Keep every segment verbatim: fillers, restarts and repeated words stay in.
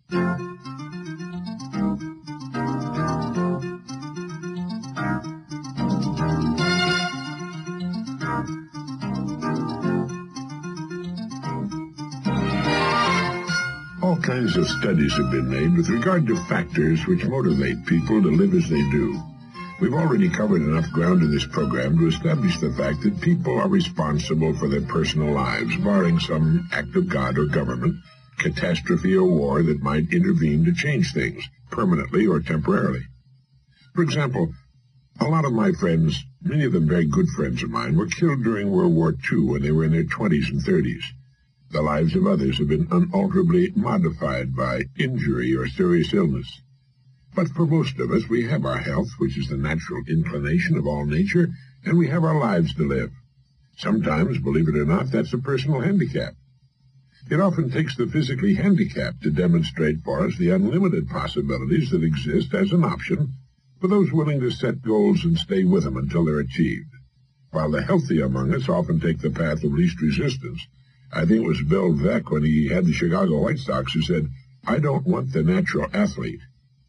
All kinds of studies have been made with regard to factors which motivate people to live as they do. We've already covered enough ground in this program to establish the fact that people are responsible for their personal lives, barring some act of God or government, catastrophe or war that might intervene to change things, permanently or temporarily. For example, a lot of my friends, many of them very good friends of mine, were killed during World War Two when they were in their twenties and thirties. The lives of others have been unalterably modified by injury or serious illness. But for most of us, we have our health, which is the natural inclination of all nature, and we have our lives to live. Sometimes, believe it or not, that's a personal handicap. It often takes the physically handicapped to demonstrate for us the unlimited possibilities that exist as an option for those willing to set goals and stay with them until they're achieved. While the healthy among us often take the path of least resistance. I think it was Bill Veeck when he had the Chicago White Sox who said, "I don't want the natural athlete.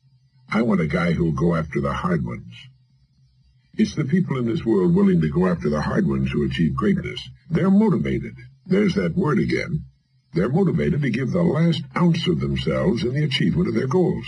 I want a guy who'll go after the hard ones." It's the people in this world willing to go after the hard ones who achieve greatness. They're motivated. There's that word again. They're motivated to give the last ounce of themselves in the achievement of their goals.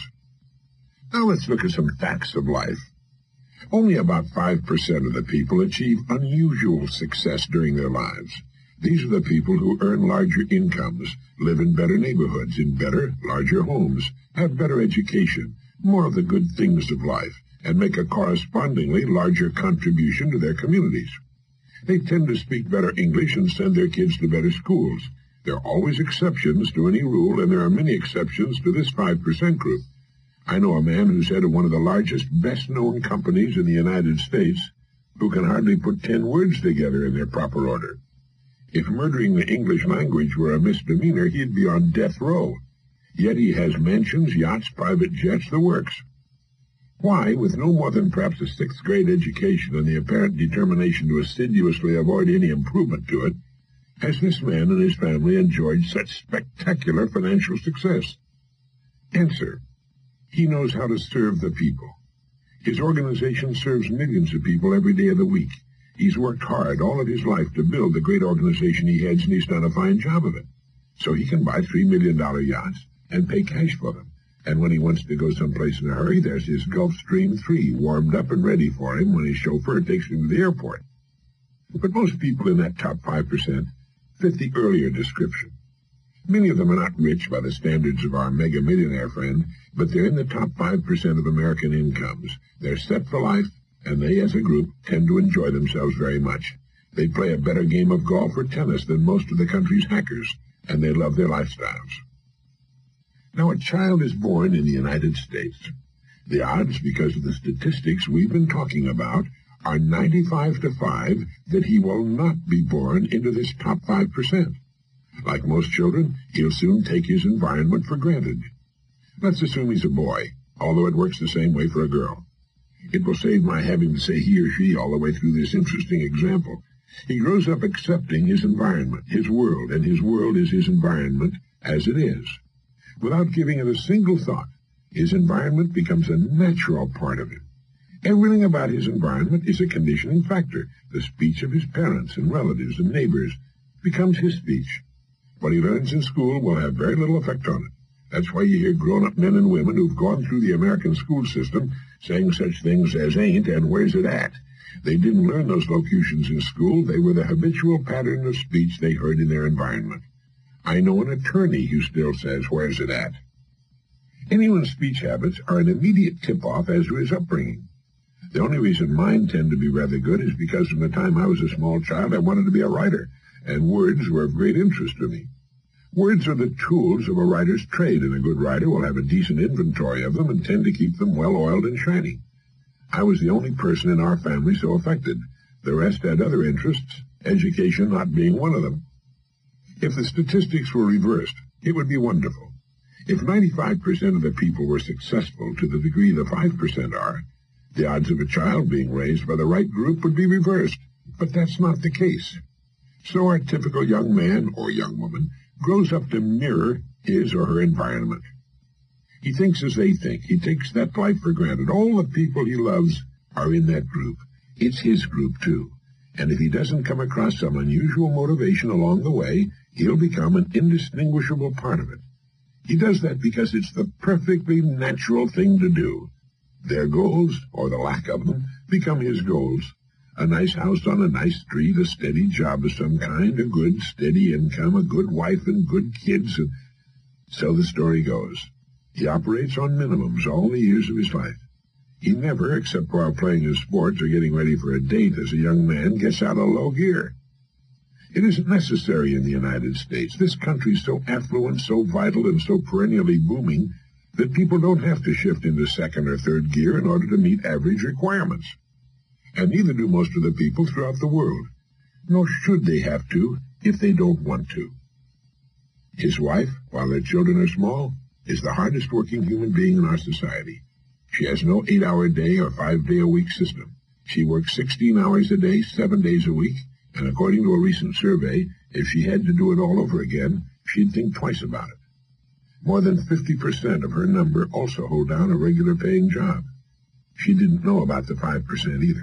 Now let's look at some facts of life. Only about five percent of the people achieve unusual success during their lives. These are the people who earn larger incomes, live in better neighborhoods, in better, larger homes, have better education, more of the good things of life, and make a correspondingly larger contribution to their communities. They tend to speak better English and send their kids to better schools. There are always exceptions to any rule, and there are many exceptions to this five percent group. I know a man who's head of one of the largest, best-known companies in the United States who can hardly put ten words together in their proper order. If murdering the English language were a misdemeanor, he'd be on death row. Yet he has mansions, yachts, private jets, the works. Why, with no more than perhaps a sixth grade education and the apparent determination to assiduously avoid any improvement to it, has this man and his family enjoyed such spectacular financial success? Answer: he knows how to serve the people. His organization serves millions of people every day of the week. He's worked hard all of his life to build the great organization he heads, and he's done a fine job of it. So he can buy three million dollar yachts and pay cash for them. And when he wants to go someplace in a hurry, there's his Gulfstream three warmed up and ready for him when his chauffeur takes him to the airport. But most people in that top five percent fit the earlier description. Many of them are not rich by the standards of our mega millionaire friend, but they're in the top five percent of American incomes. They're set for life, and they, as a group, tend to enjoy themselves very much. They play a better game of golf or tennis than most of the country's hackers, and they love their lifestyles. Now, a child is born in the United States. The odds, because of the statistics we've been talking about, are ninety-five to five that he will not be born into this top five percent. Like most children, he'll soon take his environment for granted. Let's assume he's a boy, although it works the same way for a girl. It will save my having to say he or she all the way through this interesting example. He grows up accepting his environment, his world, and his world is his environment as it is. Without giving it a single thought, his environment becomes a natural part of him. Everything about his environment is a conditioning factor. The speech of his parents and relatives and neighbors becomes his speech. What he learns in school will have very little effect on it. That's why you hear grown-up men and women who've gone through the American school system saying such things as ain't and where's it at. They didn't learn those locutions in school. They were the habitual pattern of speech they heard in their environment. I know an attorney who still says, where's it at? Anyone's speech habits are an immediate tip-off as to his upbringing. The only reason mine tend to be rather good is because from the time I was a small child, I wanted to be a writer, and words were of great interest to me. Words are the tools of a writer's trade, and a good writer will have a decent inventory of them and tend to keep them well-oiled and shining. I was the only person in our family so affected. The rest had other interests, education not being one of them. If the statistics were reversed, it would be wonderful. If ninety-five percent of the people were successful to the degree the five percent are, the odds of a child being raised by the right group would be reversed. But that's not the case. So our typical young man or young woman grows up to mirror his or her environment. He thinks as they think. He takes that life for granted. All the people he loves are in that group. It's his group, too. And if he doesn't come across some unusual motivation along the way, he'll become an indistinguishable part of it. He does that because it's the perfectly natural thing to do. Their goals, or the lack of them, become his goals. A nice house on a nice street, a steady job of some kind, a good, steady income, a good wife and good kids, and so the story goes. He operates on minimums all the years of his life. He never, except while playing his sports or getting ready for a date as a young man, gets out of low gear. It isn't necessary in the United States. This country's so affluent, so vital, and so perennially booming that people don't have to shift into second or third gear in order to meet average requirements. And neither do most of the people throughout the world. Nor should they have to if they don't want to. His wife, while their children are small, is the hardest working human being in our society. She has no eight-hour day or five-day-a-week system. She works sixteen hours a day, seven days a week, and according to a recent survey, if she had to do it all over again, she'd think twice about it. More than fifty percent of her number also hold down a regular paying job. She didn't know about the five percent either.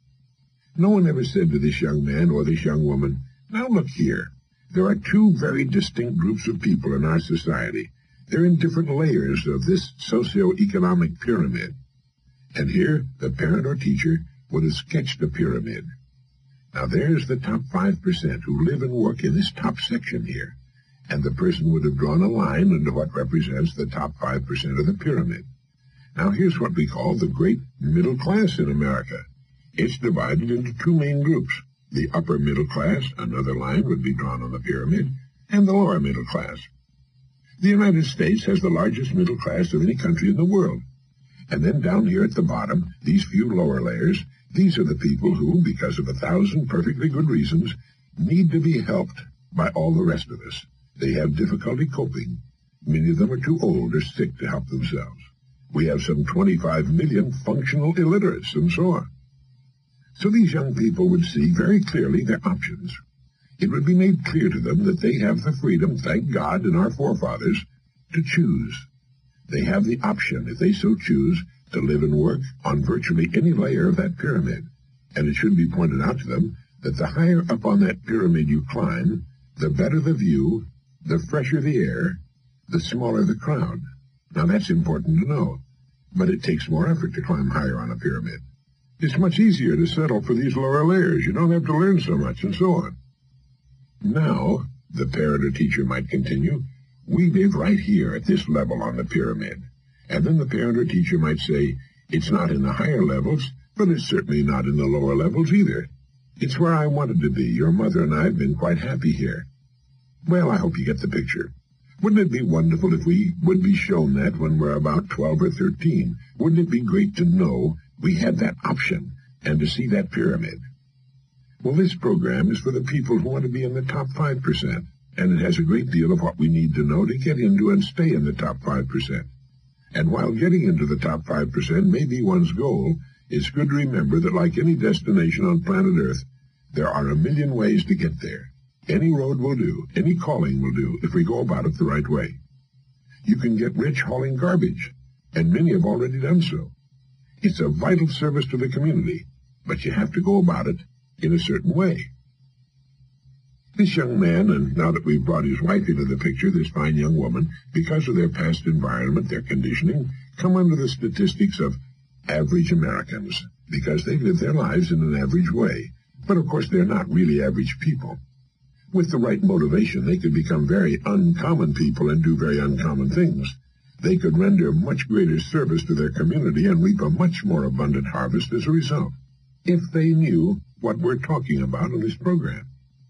No one ever said to this young man or this young woman, "Now look here, there are two very distinct groups of people in our society. They're in different layers of this socio-economic pyramid." And here, the parent or teacher would have sketched a pyramid. Now there's the top five percent who live and work in this top section here. And the person would have drawn a line into what represents the top five percent of the pyramid. Now here's what we call the great middle class in America. It's divided into two main groups. The upper middle class, another line would be drawn on the pyramid, and the lower middle class. The United States has the largest middle class of any country in the world. And then down here at the bottom, these few lower layers, these are the people who, because of a thousand perfectly good reasons, need to be helped by all the rest of us. They have difficulty coping. Many of them are too old or sick to help themselves. We have some twenty-five million functional illiterates and so on. So these young people would see very clearly their options. It would be made clear to them that they have the freedom, thank God and our forefathers, to choose. They have the option, if they so choose, to live and work on virtually any layer of that pyramid. And it should be pointed out to them that the higher up on that pyramid you climb, the better the view, the fresher the air, the smaller the crowd. Now that's important to know, but it takes more effort to climb higher on a pyramid. It's much easier to settle for these lower layers. You don't have to learn so much and so on. Now, the parent or teacher might continue, we live right here at this level on the pyramid. And then the parent or teacher might say, it's not in the higher levels, but it's certainly not in the lower levels either. It's where I wanted to be. Your mother and I have been quite happy here. Well, I hope you get the picture. Wouldn't it be wonderful if we would be shown that when we're about twelve or thirteen? Wouldn't it be great to know we had that option and to see that pyramid? Well, this program is for the people who want to be in the top five percent, and it has a great deal of what we need to know to get into and stay in the top five percent. And while getting into the top five percent may be one's goal, it's good to remember that like any destination on planet Earth, there are a million ways to get there. Any road will do, any calling will do, if we go about it the right way. You can get rich hauling garbage, and many have already done so. It's a vital service to the community, but you have to go about it in a certain way. This young man, and now that we've brought his wife into the picture, this fine young woman, because of their past environment, their conditioning, come under the statistics of average Americans, because they live their lives in an average way. But of course they're not really average people. With the right motivation, they could become very uncommon people and do very uncommon things. They could render much greater service to their community and reap a much more abundant harvest as a result, if they knew what we're talking about in this program.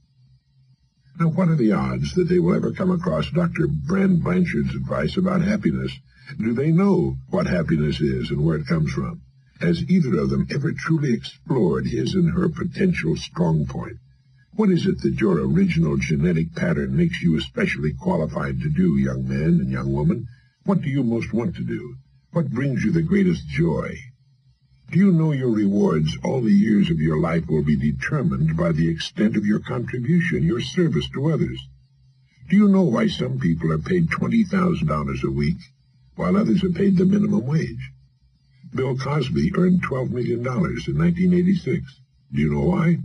Now, what are the odds that they will ever come across Doctor Brand Blanchard's advice about happiness? Do they know what happiness is and where it comes from? Has either of them ever truly explored his and her potential strong point? What is it that your original genetic pattern makes you especially qualified to do, young man and young woman? What do you most want to do? What brings you the greatest joy? Do you know your rewards all the years of your life will be determined by the extent of your contribution, your service to others? Do you know why some people are paid twenty thousand dollars a week, while others are paid the minimum wage. Bill Cosby earned twelve million dollars in nineteen eighty-six. Do you know why?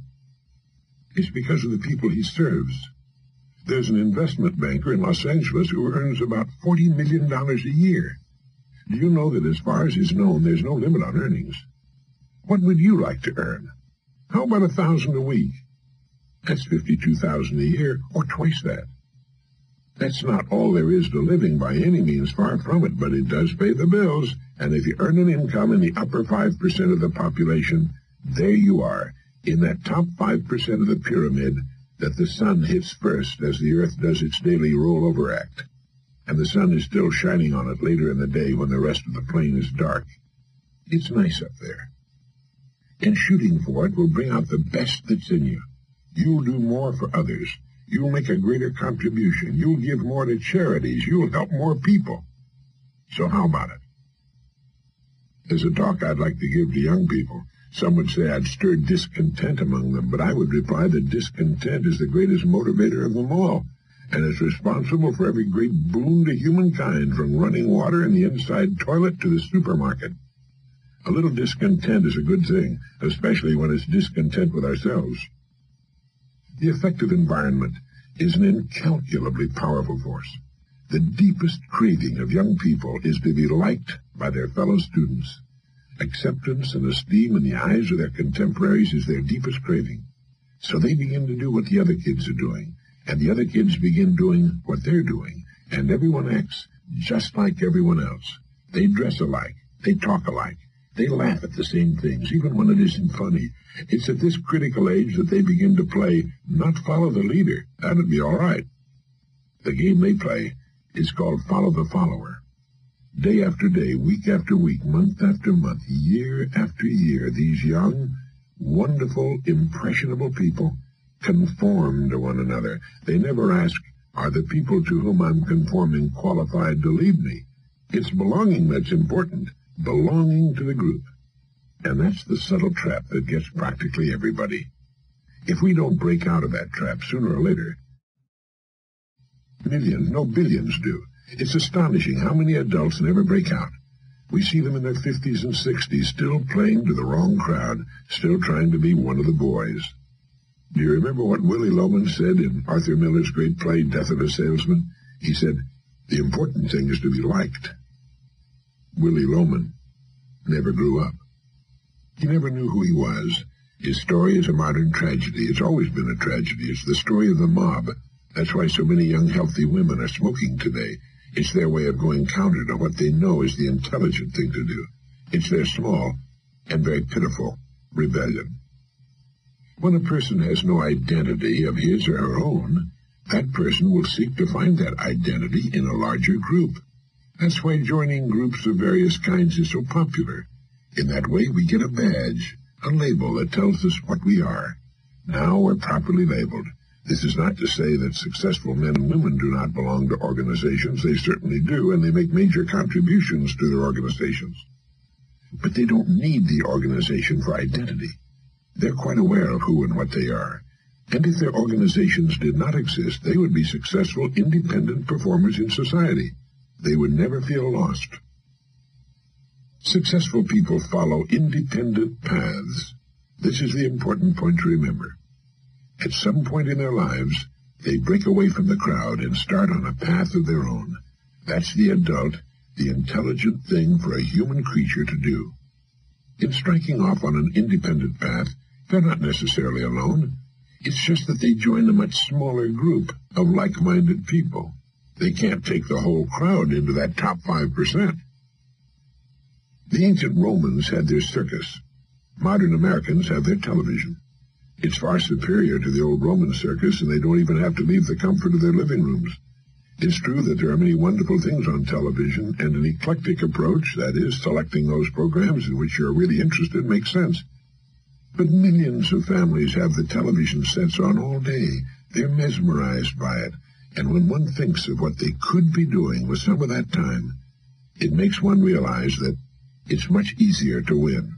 It's because of the people he serves. There's an investment banker in Los Angeles who earns about forty million dollars a year. Do you know that as far as is known, there's no limit on earnings? What would you like to earn? How about a thousand a week? That's fifty-two thousand a year, or twice that. That's not all there is to living by any means, far from it, but it does pay the bills, and if you earn an income in the upper five percent of the population, there you are, in that top five percent of the pyramid that the sun hits first as the earth does its daily rollover act, and the sun is still shining on it later in the day when the rest of the plain is dark. It's nice up there. And shooting for it will bring out the best that's in you. You'll do more for others. You'll make a greater contribution. You'll give more to charities. You'll help more people. So how about it? There's a talk I'd like to give to young people. Some would say I'd stir discontent among them, but I would reply that discontent is the greatest motivator of them all, and is responsible for every great boon to humankind, from running water in the inside toilet to the supermarket. A little discontent is a good thing, especially when it's discontent with ourselves. The effective environment is an incalculably powerful force. The deepest craving of young people is to be liked by their fellow students. Acceptance and esteem in the eyes of their contemporaries is their deepest craving. So they begin to do what the other kids are doing, and the other kids begin doing what they're doing, and everyone acts just like everyone else. They dress alike. They talk alike. They laugh at the same things, even when it isn't funny. It's at this critical age that they begin to play, not follow the leader. That'd be all right. The game they play is called follow the follower. Day after day, week after week, month after month, year after year, these young, wonderful, impressionable people conform to one another. They never ask, are the people to whom I'm conforming qualified to lead me? It's belonging that's important, belonging to the group. And that's the subtle trap that gets practically everybody. If we don't break out of that trap sooner or later, millions, no billions do. It's astonishing how many adults never break out. We see them in their fifties and sixties, still playing to the wrong crowd, still trying to be one of the boys. Do you remember what Willie Loman said in Arthur Miller's great play, Death of a Salesman? He said, the important thing is to be liked. Willie Loman never grew up. He never knew who he was. His story is a modern tragedy. It's always been a tragedy. It's the story of the mob. That's why so many young, healthy women are smoking today. It's their way of going counter to what they know is the intelligent thing to do. It's their small and very pitiful rebellion. When a person has no identity of his or her own, that person will seek to find that identity in a larger group. That's why joining groups of various kinds is so popular. In that way, we get a badge, a label that tells us what we are. Now we're properly labeled. This is not to say that successful men and women do not belong to organizations. They certainly do, and they make major contributions to their organizations. But they don't need the organization for identity. They're quite aware of who and what they are. And if their organizations did not exist, they would be successful, independent performers in society. They would never feel lost. Successful people follow independent paths. This is the important point to remember. At some point in their lives, they break away from the crowd and start on a path of their own. That's the adult, the intelligent thing for a human creature to do. In striking off on an independent path, they're not necessarily alone. It's just that they join a much smaller group of like-minded people. They can't take the whole crowd into that top five percent. The ancient Romans had their circus. Modern Americans have their television. It's far superior to the old Roman circus, and they don't even have to leave the comfort of their living rooms. It's true that there are many wonderful things on television, and an eclectic approach, that is, selecting those programs in which you're really interested, makes sense. But millions of families have the television sets on all day. They're mesmerized by it, and when one thinks of what they could be doing with some of that time, it makes one realize that it's much easier to win.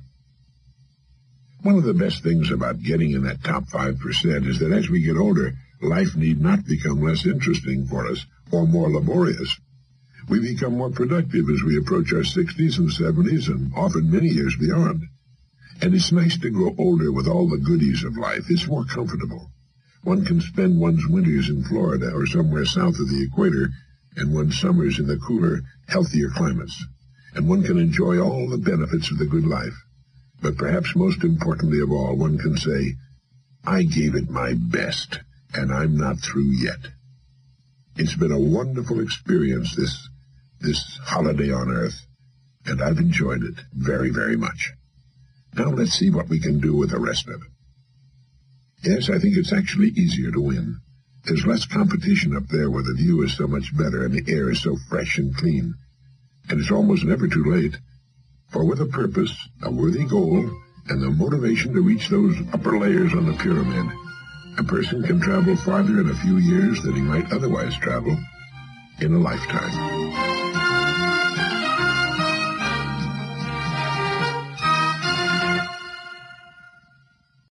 One of the best things about getting in that top five percent is that as we get older, life need not become less interesting for us or more laborious. We become more productive as we approach our sixties and seventies and often many years beyond. And it's nice to grow older with all the goodies of life. It's more comfortable. One can spend one's winters in Florida or somewhere south of the equator and one's summers in the cooler, healthier climates. And one can enjoy all the benefits of the good life. But perhaps most importantly of all, one can say, I gave it my best, and I'm not through yet. It's been a wonderful experience, this, this holiday on Earth, and I've enjoyed it very, very much. Now let's see what we can do with the rest of it. Yes, I think it's actually easier to win. There's less competition up there where the view is so much better and the air is so fresh and clean. And it's almost never too late. For with a purpose, a worthy goal, and the motivation to reach those upper layers on the pyramid, a person can travel farther in a few years than he might otherwise travel in a lifetime.